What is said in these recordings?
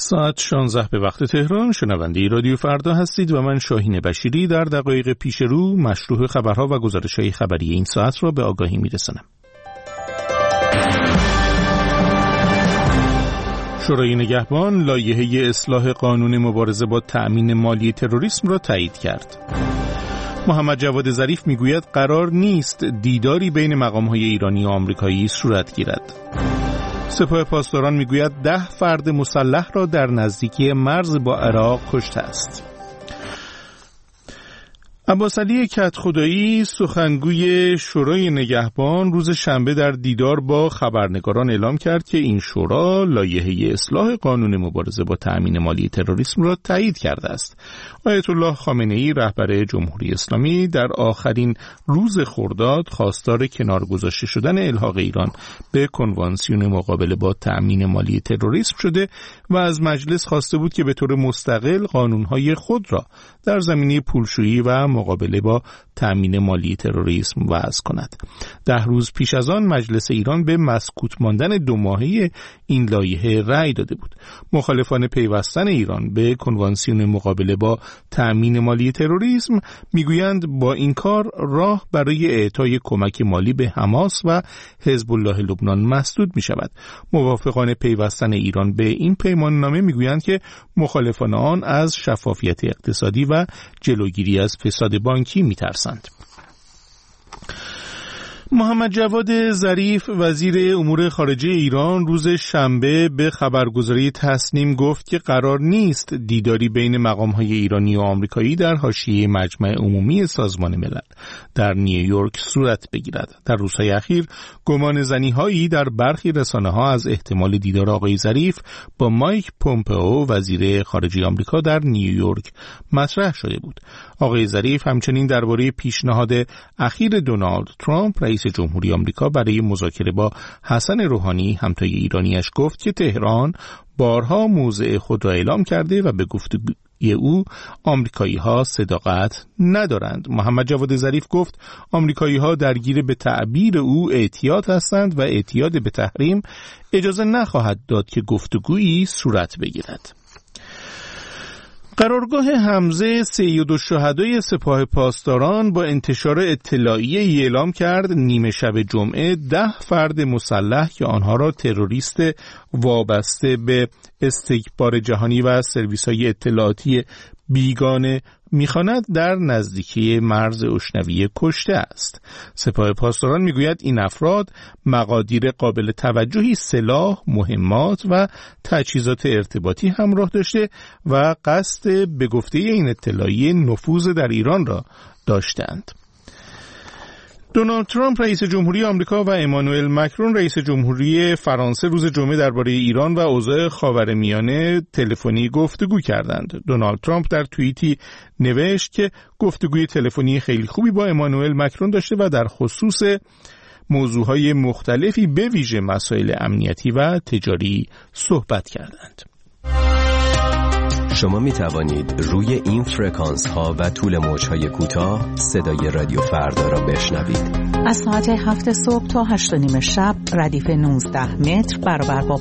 ساعت 16 به وقت تهران. شنونده رادیو فردا هستید و من شاهین بشیری در دقایق پیش رو مشروح خبرها و گزارش‌های خبری این ساعت را به آگاهی می‌رسانم. شورای نگهبان لایحه اصلاح قانون مبارزه با تأمین مالی تروریسم را تایید کرد. محمد جواد ظریف میگوید قرار نیست دیداری بین مقام‌های ایرانی و آمریکایی صورت گیرد. سپاه پاسداران میگوید 10 فرد مسلح را در نزدیکی مرز با عراق کشته است. عباسعلی کدخدایی سخنگوی شورای نگهبان روز شنبه در دیدار با خبرنگاران اعلام کرد که این شورا لایحه اصلاح قانون مبارزه با تأمین مالی تروریسم را تایید کرده است. آیت الله خامنه‌ای رهبر جمهوری اسلامی در آخرین روز خرداد خواستار کنار گذاشته شدن الحاق ایران به کنوانسیون مقابله با تأمین مالی تروریسم شده و از مجلس خواسته بود که به طور مستقل قانون‌های خود را در زمینه پولشویی و مقابله با تأمین مالی تروریسم وضع کند. 10 روز پیش از آن مجلس ایران به مسکوت ماندن 2 ماهه این لایحه رأی داده بود. مخالفان پیوستن ایران به کنوانسیون مقابله با تأمین مالی تروریسم میگویند با این کار راه برای اعطای کمک مالی به حماس و حزب الله لبنان مسدود می شود. موافقان پیوستن ایران به این پیمان نامه میگویند که مخالفان آن از شفافیت اقتصادی و جلوگیری از فساد بانکی میترسند. محمد جواد ظریف وزیر امور خارجه ایران روز شنبه به خبرگزاری تسنیم گفت که قرار نیست دیداری بین مقام‌های ایرانی و آمریکایی در حاشیه مجمع عمومی سازمان ملل در نیویورک صورت بگیرد. در روزهای اخیر گمان زنی‌هایی در برخی رسانه‌ها از احتمال دیدار آقای ظریف با مایک پومپئو وزیر خارجه آمریکا در نیویورک مطرح شده بود. آقای ظریف همچنین درباره پیشنهاد اخیر دونالد ترامپ رئیس جمهوری آمریکا برای مذاکره با حسن روحانی همتای ایرانیش گفت که تهران بارها موضع خود را اعلام کرده و به گفتگوی او آمریکایی‌ها صداقت ندارند. محمد جواد ظریف گفت آمریکایی‌ها درگیر به تعبیر او اعتیاد هستند و اعتیاد به تحریم اجازه نخواهد داد که گفتگویی صورت بگیرد. قرارگاه حمزه سید الشهدای سپاه پاسداران با انتشار اطلاعیه‌ای اعلام کرد نیمه شب جمعه 10 فرد مسلح که آنها را تروریست وابسته به استکبار جهانی و سرویس‌های اطلاعاتی بیگانه می‌خواند در نزدیکی مرز اشنویه کشته است. سپاه پاسداران میگوید این افراد مقادیر قابل توجهی سلاح، مهمات و تجهیزات ارتباطی همراه داشته و قصد به گفته این اطلاعیه نفوذ در ایران را داشتند. دونالد ترامپ رئیس جمهوری آمریکا و امانوئل مکرون رئیس جمهوری فرانسه روز جمعه درباره ایران و اوضاع خاورمیانه تلفنی گفتگو کردند. دونالد ترامپ در توییتی نوشت که گفتگوی تلفنی خیلی خوبی با امانوئل مکرون داشته و در خصوص موضوعهای مختلفی به ویژه مسائل امنیتی و تجاری صحبت کردند. شما می توانید روی این فرکانس ها و طول موج های کوتاه صدای رادیو فردا را بشنوید. از ساعت 7 صبح تا 8:30 شب ردیف 19 متر برابر با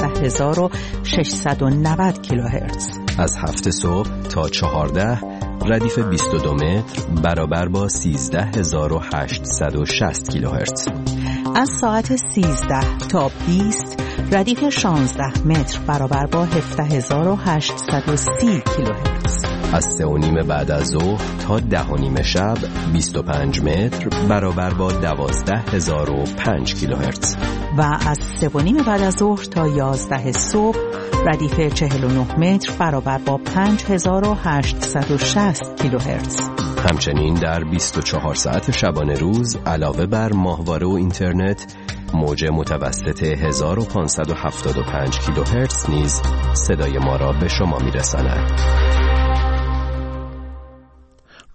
15690 کیلوهرتز. از 7 صبح تا 14 ردیف 22 متر برابر با 13860 کیلوهرتز. از ساعت 13 تا 20 ردیف 16 متر برابر با 17830 کیلوهرتز. از 3:30 بعد از ظهر تا 10:30 شب 25 متر برابر با 12005 کیلوهرتز. و از 3:30 بعد از ظهر تا 11 صبح ردیف 49 متر برابر با 5860 کیلوهرتز. همچنین در 24 ساعت شبانه روز علاوه بر ماهواره و اینترنت موج متوسط 1575 کیلوهرتز نیز صدای ما را به شما میرساند.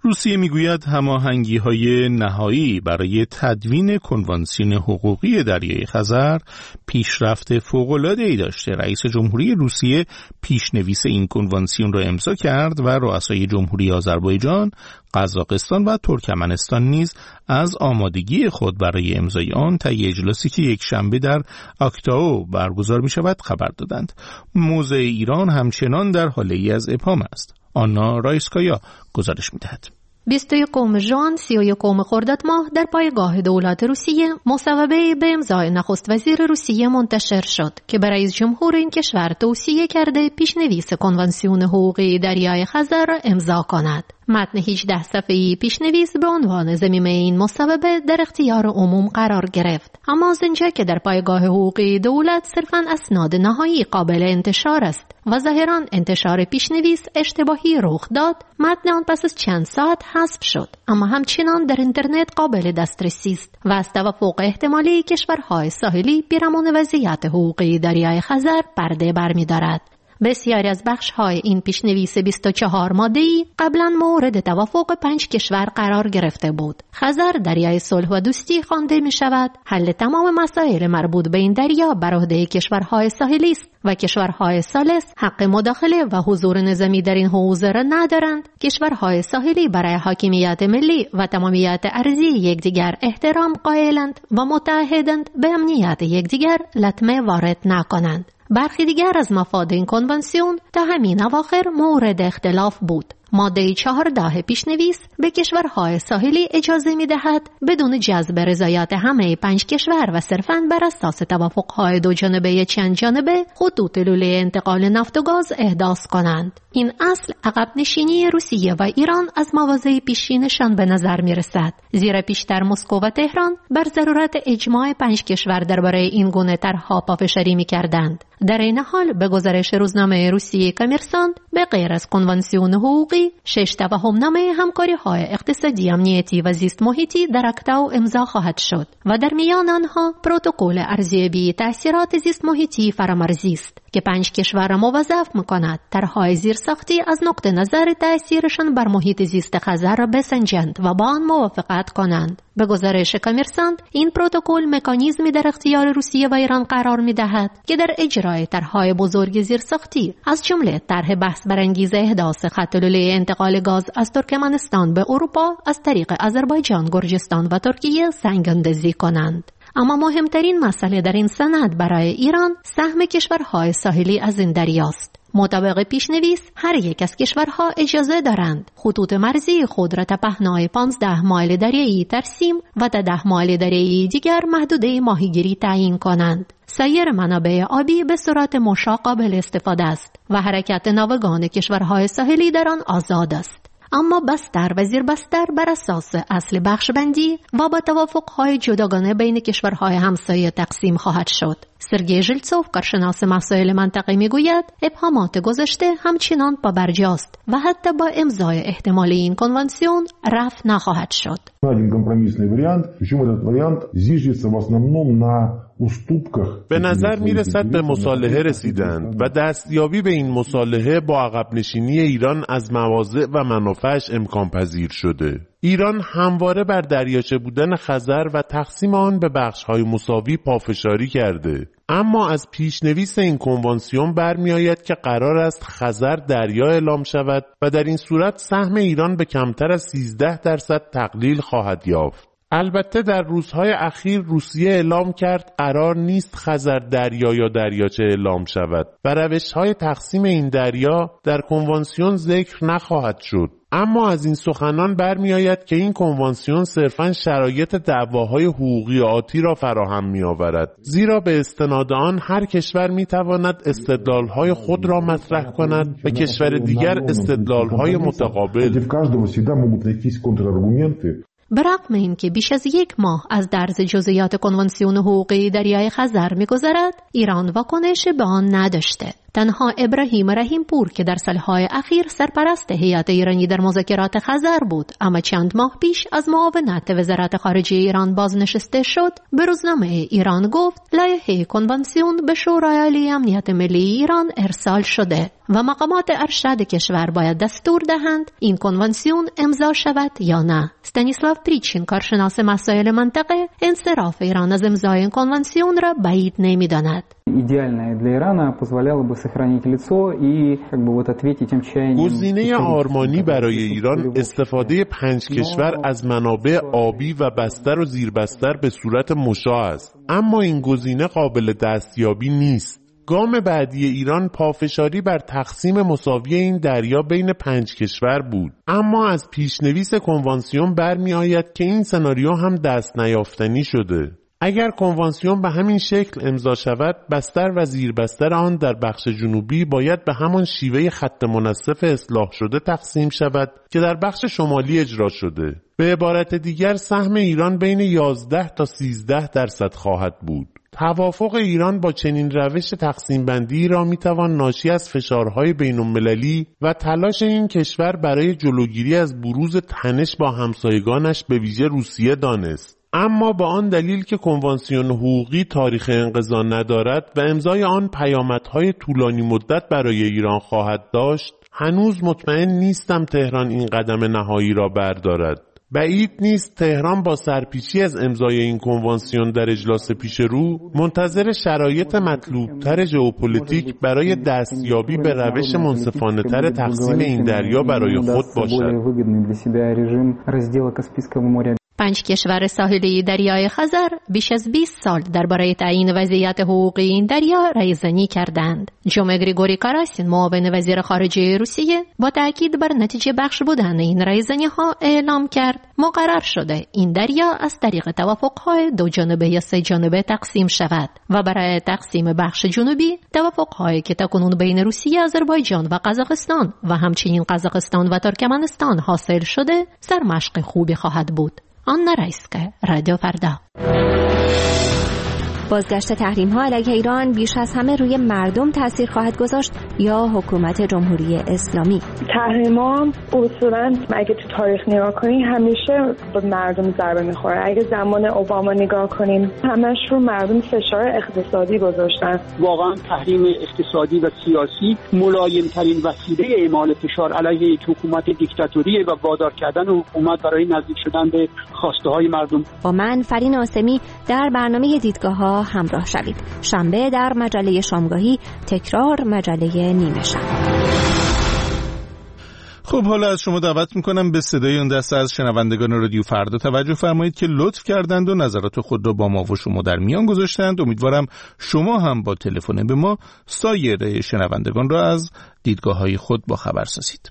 روسیه میگوید هماهنگی‌های نهایی برای تدوین کنوانسیون حقوقی دریای خزر پیشرفت فوق‌العاده‌ای داشته. رئیس جمهوری روسیه پیشنویس این کنوانسیون را امضا کرد و رؤسای جمهوری آذربایجان، قزاقستان و ترکمنستان نیز از آمادگی خود برای امضای آن طی اجلاسی که یک شنبه در آکتائو برگزار می‌شود خبر دادند. موضع ایران همچنان در حاله‌ای از ابهام است. آنا رایسکایا گزارش می‌دهد. 21 ژوئن 31 خرداد ماه در پایگاه دولت روسیه مصوبه به امضای نخست وزیر روسیه منتشر شد که برای رئیس جمهور این کشور توصیه کرده پیشنویس کنوانسیون حقوقی دریای خزر امضا کند. متن 18 صفحه‌ای پیشنویس به عنوان ضمیمه این مصوبه در اختیار عموم قرار گرفت، اما از آنجا که در پایگاه حقوقی دولت صرفاً اسناد نهایی قابل انتشار است و ظاهراً انتشار پیشنویس اشتباهی رخ داد، متن آن پس از چند ساعت حذف شد، اما همچنان در اینترنت قابل دسترسی است و از توافق احتمالی کشورهای ساحلی پیرامون وضعیت حقوقی دریای خزر پرده برمی‌دارد. بسیاری از بخش‌های این پیشنویس 24 ماده‌ای قبلا مورد توافق 5 کشور قرار گرفته بود. خزر دریای صلح و دوستی خوانده می‌شود. حل تمام مسائل مربوط به این دریا بر عهده کشورهای ساحلی است و کشورهای ثالث حق مداخله و حضور نظامی در این حوزه را ندارند. کشورهای ساحلی برای حاکمیت ملی و تمامیت ارضی یکدیگر احترام قائلند و متعهدند به امنیت یکدیگر لطمه وارد نکنند. برخی دیگر از مفاد این کنوانسیون تا همین اواخر مورد اختلاف بود. ماده 14 پیشنویس به کشورهای ساحلی اجازه می‌دهد بدون جذب رضایت همه 5 کشور و صرفاً بر اساس توافق‌های دو جانبه چند جانبه خطوط لوله انتقال نفت و گاز احداث کنند. این اصل عقب نشینی روسیه و ایران از مواضع پیشینشان به نظر می‌رسد، زیرا پیشتر مسکو و تهران بر ضرورت اجماع 5 کشور درباره این گونه طرح‌ها پافشاری می‌کردند. در این حال به گزارش روزنامه روسیه کامرسانت به غیر از کنوانسیون حقوقی 6 توافقنامه همکاری‌های اقتصادی، امنیتی و زیست محیطی در آکتائو امضا خواهد شد و در میان آنها پروتکل ارزیابی تأثیرات زیست محیطی فرامرزی است که 5 کشور را موظف می‌کند طرح‌های زیرساختی از نقطه نظر تأثیرشان بر محیط زیست خزر را بسنجند و با آن موافقت کنند. به گزارش کامرسانت این پروتکل مکانیزمی در اختیار روسیه و ایران قرار می‌دهد که در اجرای طرح‌های بزرگ زیرساختی از جمله طرح بحث برانگیز احداث خط لوله انتقال گاز از ترکمنستان به اروپا از طریق آذربایجان، گرجستان و ترکیه سنگ‌اندازی کنند. اما مهمترین مسئله در این سند برای ایران سهم کشورهای ساحلی از این دریاست. مطابق پیشنویس هر یک از کشورها اجازه دارند خطوط مرزی خود را تا پهنای 15 مایل دریایی ترسیم و تا 10 مایل دریایی دیگر محدوده ماهیگیری تعیین کنند. سایر منابع آبی به صورت مشاع قابل استفاده است و حرکت ناوگان کشورهای ساحلی در آن آزاد است، اما بستر و زیربستر بر اساس اصل بخشبندی و با توافق‌های جداگانه بین کشورهای همسایه تقسیم خواهد شد. سرگئی ژلتسوف، کارشناس مسائل منطقه، میگوید ابهامات گذشته همچنان پابرجاست و حتی با امضای احتمالی این کنوانسیون رفع نخواهد شد. به نظر میرسد به مصالحه رسیدند و دستیابی به این مصالحه با عقب نشینی ایران از مواضع و منافعش امکان پذیر شده. ایران همواره بر دریاچه بودن خزر و تقسیم آن به بخش‌های مساوی پافشاری کرده، اما از پیشنویس این کنوانسیون برمی آید که قرار است خزر دریا اعلام شود و در این صورت سهم ایران به کمتر از 13% تقلیل خواهد یافت. البته در روزهای اخیر روسیه اعلام کرد قرار نیست خزر دریا یا دریاچه اعلام شود و روش‌های تقسیم این دریا در کنوانسیون ذکر نخواهد شد. اما از این سخنان برمی آید که این کنوانسیون صرفاً شرایط دعواهای حقوقی آتی را فراهم می آورد، زیرا به استناد آن هر کشور می تواند استدلالهای خود را مطرح کند و کشور دیگر استدلالهای متقابل. برغم اینکه بیش از 1 ماه از درز جزئیات کنوانسیون حقوقی دریای خزر می‌گذرد، ایران واکنش به آن نداشته. تنها ابراهیم رحیم پور که در سالهای اخیر سرپرست هیئت ایرانی در مذاکرات خزر بود اما چند ماه پیش از معاونت وزارت خارجه ایران بازنشسته شد، به روزنامه ایران گفت لایحه کنوانسیون به شورای عالی امنیت ملی ایران ارسال شده و مقامات ارشد کشور باید دستور دهند این کنوانسیون امضا شود یا نه. استانیسلاو پریچین، کارشناس مسائل منطقه، انصراف ایران از امضای این کنوانسیون را بعید نمی‌داند. گزینه آرمانی برای ایران استفاده 5 کشور از منابع آبی و بستر و زیربستر به صورت مشاع است، اما این گزینه قابل دستیابی نیست. گام بعدی ایران پافشاری بر تقسیم مساوی این دریا بین 5 کشور بود، اما از پیشنویس کنوانسیون برمی آید که این سناریو هم دست نیافتنی شده. اگر کنوانسیون به همین شکل امضا شود، بستر و زیربستر آن در بخش جنوبی باید به همان شیوه خط منصف اصلاح شده تقسیم شود که در بخش شمالی اجرا شده. به عبارت دیگر سهم ایران بین 11 تا 13% خواهد بود. توافق ایران با چنین روش تقسیم بندی را میتوان ناشی از فشارهای بین‌المللی و تلاش این کشور برای جلوگیری از بروز تنش با همسایگانش به ویژه روسیه دانست. اما با آن دلیل که کنوانسیون حقوقی تاریخ انقضا ندارد و امضای آن پیامدهای طولانی مدت برای ایران خواهد داشت، هنوز مطمئن نیستم تهران این قدم نهایی را بردارد. بعید نیست تهران با سرپیچی از امضای این کنوانسیون در اجلاس پیش رو منتظر شرایط مطلوبتر ژئوپلیتیک برای دستیابی به روش منصفانه‌تر تقسیم این دریا برای خود باشد. 5 کشور ساحلی دریای خزر بیش از 20 سال درباره تعیین وضعیت حقوقی این دریا رایزنی کردند. جمع گریگوری کاراسین، معاون وزیر خارجه روسیه، با تاکید بر نتیجه بخش بودن این رایزنی‌ها اعلام کرد مقرر شده این دریا از طریق توافق‌های 2 جانبه یا 3 جانبه تقسیم شود و برای تقسیم بخش جنوبی توافق‌هایی که تاکنون بین روسیه، آذربایجان و قزاقستان و همچنین قزاقستان و ترکمنستان حاصل شده سرمشق خوبی خواهد بود. آن رایسکه، رادیو فردا. بازگشت تحریم‌ها علیه ایران بیش از همه روی مردم تأثیر خواهد گذاشت یا حکومت جمهوری اسلامی؟ تحریم‌ها اصولاً اگه تو تاریخ نگاه کنیم همیشه به مردم ضربه می‌خوره. اگه زمان اوباما نگاه کنیم همش رو مردم فشار اقتصادی گذاشتن. واقعاً تحریم اقتصادی و سیاسی ملایم‌ترین وسیله اعمال فشار علیه یک حکومت دیکتاتوری و وادار کردن حکومت برای نزدیک شدن به خواسته‌های مردم. با من فرین آسمی در برنامه دیدگاه‌ها همراه شوید. شنبه در مجله شامگاهی، تکرار مجله نیمه شب. خب حالا از شما دعوت میکنم به صدای اون دسته از شنوندگان رادیو فردا توجه فرمایید که لطف کردند و نظرات خود را با ما و شما در میان گذاشتند. امیدوارم شما هم با تلفن به ما سایر شنوندگان را از دیدگاه‌های خود با خبر سازید.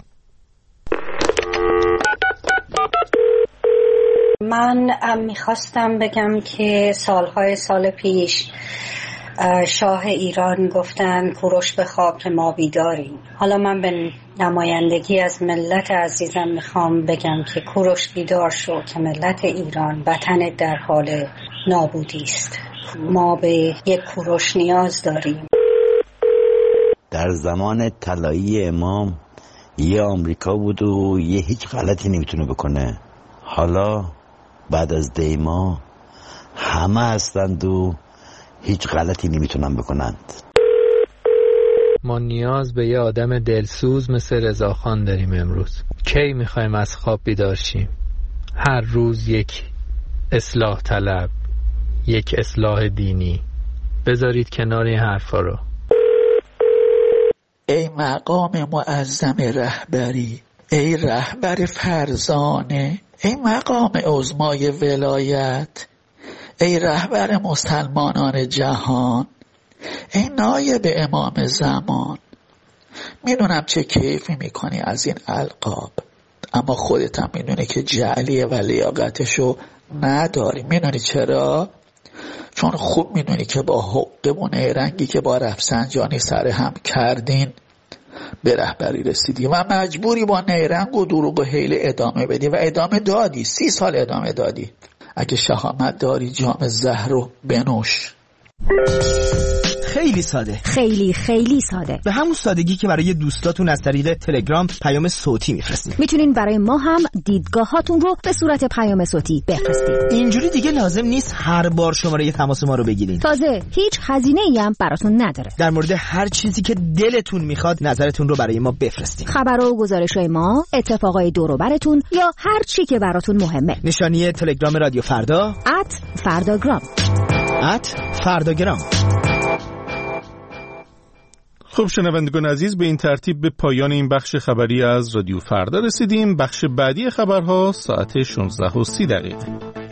من میخواستم بگم که سال پیش شاه ایران گفتن کوروش به خواب که ما بیداریم. حالا من به نمایندگی از ملت عزیزم میخوام بگم که کوروش بیدار شو که ملت ایران وطن در حال نابودی است. ما به یک کوروش نیاز داریم. در زمان طلایی امام یه آمریکا بود و یه هیچ غلطی نمیتونه بکنه. حالا بعد از دیما همه هستند و هیچ غلطی نمیتونن بکنند. ما نیاز به یه آدم دلسوز مثل رضاخان داریم امروز. کی میخوایم از خواب بیدار شیم؟ هر روز یک اصلاح طلب، یک اصلاح دینی. بذارید کنار این حرفا رو. ای مقام معظم رهبری، ای رهبر فرزانه، ای مقام عظمای ولایت، ای رهبر مسلمانان جهان، ای نایب امام زمان. میدونم چه کیفی میکنی از این القاب، اما خودت هم میدونی که جعلیه و لیاقتشو نداری. میدونی چرا؟ چون خوب میدونی که با حقه و نیرنگی که با رفسنجانی سر هم کردین به رهبری رسیدی و مجبوری با نیرنگ و دروغ و حیله ادامه بدی و ادامه دادی. 30 سال ادامه دادی. اگه شهامت داری جام زهر رو بنوش. خیلی ساده. خیلی خیلی ساده. به همون سادگی که برای دوستاتون از طریق تلگرام پیام صوتی میفرستید. میتونین برای ما هم دیدگاهاتون رو به صورت پیام صوتی بفرستید. اینجوری دیگه لازم نیست هر بار شماره تماس ما رو بگیرین. تازه هیچ هزینه‌ای هم براتون نداره. در مورد هر چیزی که دلتون میخواد نظرتون رو برای ما بفرستید. خبر و گزارش‌های ما، اتفاقای دور و براتون یا هر چی که براتون مهمه. نشانی تلگرام رادیو فردا @فرداگرام. @فرداگرام. خب شنوندگان عزیز، به این ترتیب به پایان این بخش خبری از رادیو فردا رسیدیم. بخش بعدی خبرها ساعت 16:30.